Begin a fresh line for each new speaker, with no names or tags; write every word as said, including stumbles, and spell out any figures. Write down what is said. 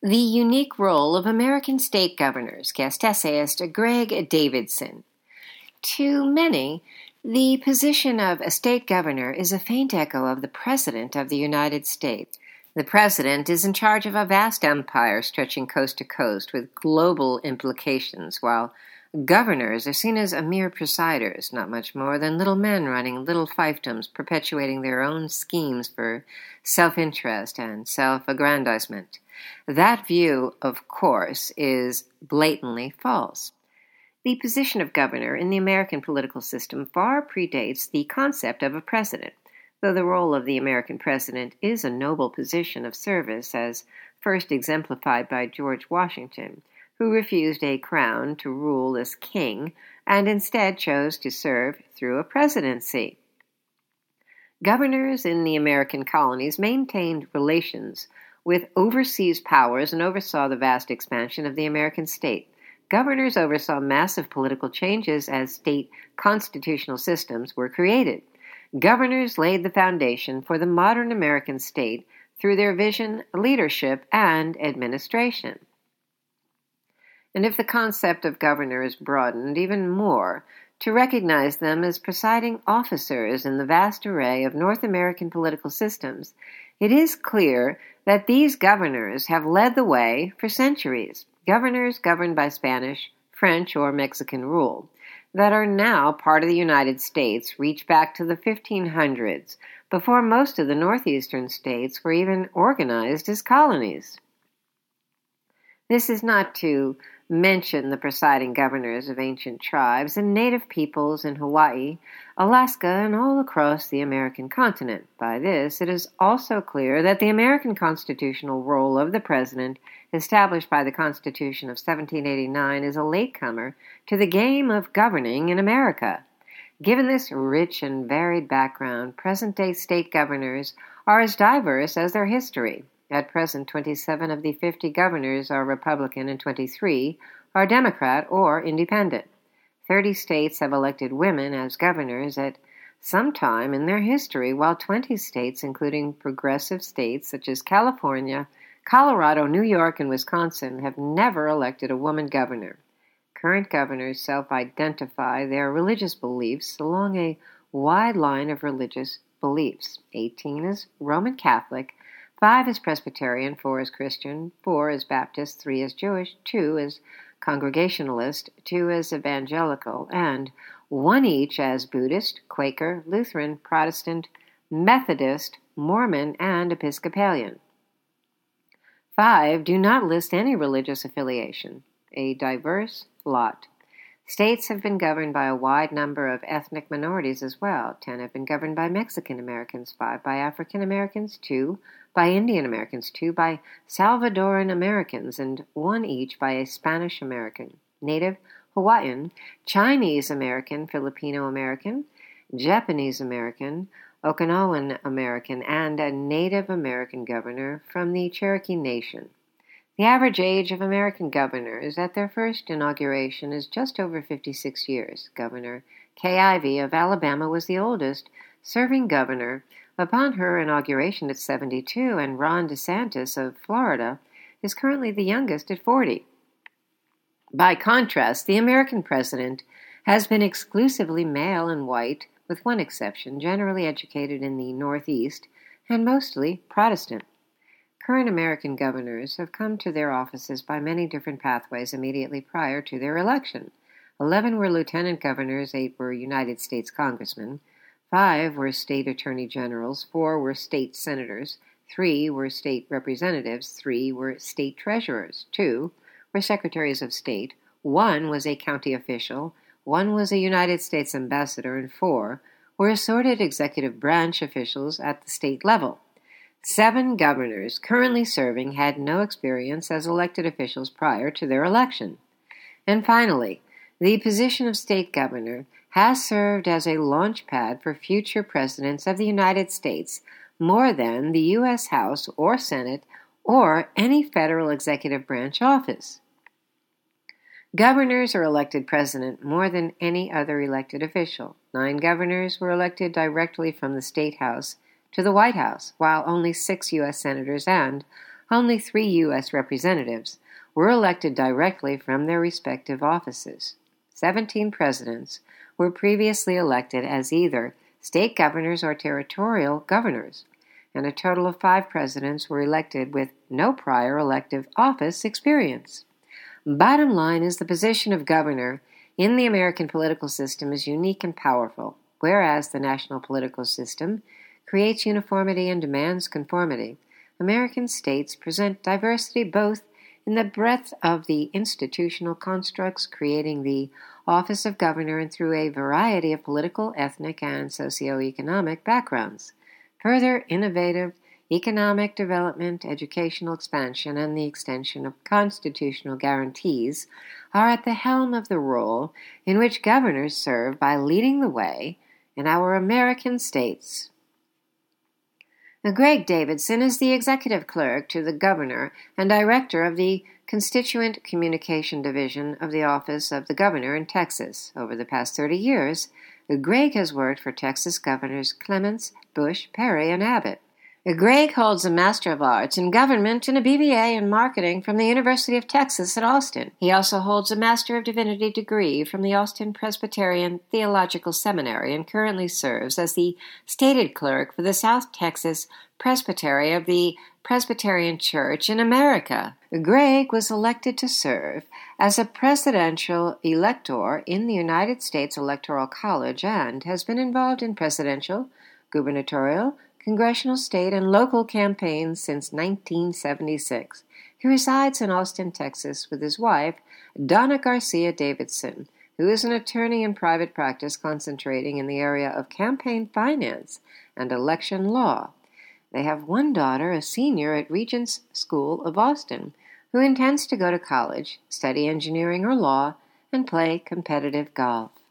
The Unique Role of American State Governors, guest essayist Greg Davidson. To many, the position of a state governor is a faint echo of the President of the United States. The President is in charge of a vast empire stretching coast to coast with global implications, while governors are seen as a mere presiders, not much more than little men running little fiefdoms, perpetuating their own schemes for self-interest and self-aggrandizement. That view, of course, is blatantly false. The position of governor in the American political system far predates the concept of a president, though the role of the American president is a noble position of service as first exemplified by George Washington, who refused a crown to rule as king and instead chose to serve through a presidency. Governors in the American colonies maintained relations with overseas powers and oversaw the vast expansion of the American state. Governors oversaw massive political changes as state constitutional systems were created. Governors laid the foundation for the modern American state through their vision, leadership, and administration. And if the concept of governor is broadened even more to recognize them as presiding officers in the vast array of North American political systems, it is clear that these governors have led the way for centuries. Governors governed by Spanish, French, or Mexican rule that are now part of the United States reach back to the fifteen hundreds, before most of the northeastern states were even organized as colonies. This is not to mention the presiding governors of ancient tribes and native peoples in Hawaii, Alaska, and all across the American continent. By this, it is also clear that the American constitutional role of the president, established by the Constitution of seventeen eighty-nine, is a latecomer to the game of governing in America. Given this rich and varied background, present-day state governors are as diverse as their history. At present, twenty-seven of the fifty governors are Republican and twenty-three are Democrat or Independent. thirty states have elected women as governors at some time in their history, while twenty states, including progressive states such as California, Colorado, New York, and Wisconsin, have never elected a woman governor. Current governors self-identify their religious beliefs along a wide line of religious beliefs. eighteen is Roman Catholic, five is Presbyterian, four is Christian, four is Baptist, three is Jewish, two is Congregationalist, two is Evangelical, and one each as Buddhist, Quaker, Lutheran, Protestant, Methodist, Mormon, and Episcopalian. Five do not list any religious affiliation, a diverse lot. States have been governed by a wide number of ethnic minorities as well. Ten have been governed by Mexican Americans, five by African Americans, two by Indian Americans, two by Salvadoran Americans, and one each by a Spanish American, Native Hawaiian, Chinese American, Filipino American, Japanese American, Okinawan American, and a Native American governor from the Cherokee Nation. The average age of American governors at their first inauguration is just over fifty-six years. Governor Kay Ivey of Alabama was the oldest serving governor upon her inauguration at seventy-two, and Ron DeSantis of Florida is currently the youngest at forty. By contrast, the American president has been exclusively male and white, with one exception, generally educated in the Northeast and mostly Protestant. Current American governors have come to their offices by many different pathways immediately prior to their election. Eleven were lieutenant governors, eight were United States congressmen, five were state attorney generals, four were state senators, three were state representatives, three were state treasurers, two were secretaries of state, one was a county official, one was a United States ambassador, and four were assorted executive branch officials at the state level. Seven governors currently serving had no experience as elected officials prior to their election. And finally, the position of state governor has served as a launch pad for future presidents of the United States more than the U S House or Senate or any federal executive branch office. Governors are elected president more than any other elected official. Nine governors were elected directly from the State House to the White House, while only six U S senators and only three U S representatives were elected directly from their respective offices. Seventeen presidents were previously elected as either state governors or territorial governors, and a total of five presidents were elected with no prior elective office experience. Bottom line is the position of governor in the American political system is unique and powerful, whereas the national political system creates uniformity and demands conformity. American states present diversity both in the breadth of the institutional constructs creating the office of governor and through a variety of political, ethnic, and socioeconomic backgrounds. Further, innovative economic development, educational expansion, and the extension of constitutional guarantees are at the helm of the role in which governors serve by leading the way in our American states. Now, Greg Davidson is the executive clerk to the governor and director of the Constituent Communication Division of the Office of the Governor in Texas. Over the past thirty years, Greg has worked for Texas Governors Clements, Bush, Perry, and Abbott. Greg holds a Master of Arts in Government and a B B A in Marketing from the University of Texas at Austin. He also holds a Master of Divinity degree from the Austin Presbyterian Theological Seminary and currently serves as the stated clerk for the South Texas Presbytery of the Presbyterian Church in America. Greg was elected to serve as a presidential elector in the United States Electoral College and has been involved in presidential, gubernatorial, congressional, state, and local campaigns since nineteen seventy-six. He resides in Austin, Texas, with his wife, Donna Garcia Davidson, who is an attorney in private practice concentrating in the area of campaign finance and election law. They have one daughter, a senior at Regents School of Austin, who intends to go to college, study engineering or law, and play competitive golf.